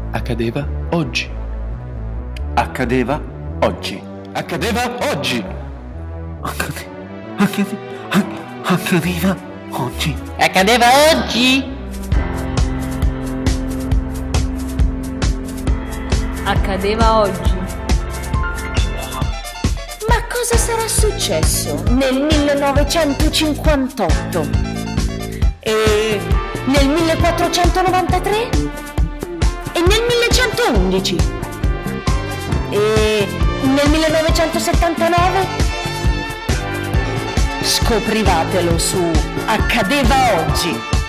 Accadeva oggi. Accadeva oggi. Accadeva oggi. Accadeva oggi. Accadeva oggi. Accadeva oggi. Ma cosa sarà successo nel 1958? E nel 1493? E nel 1111? E nel 1979? Scoprivatelo su Accadeva oggi.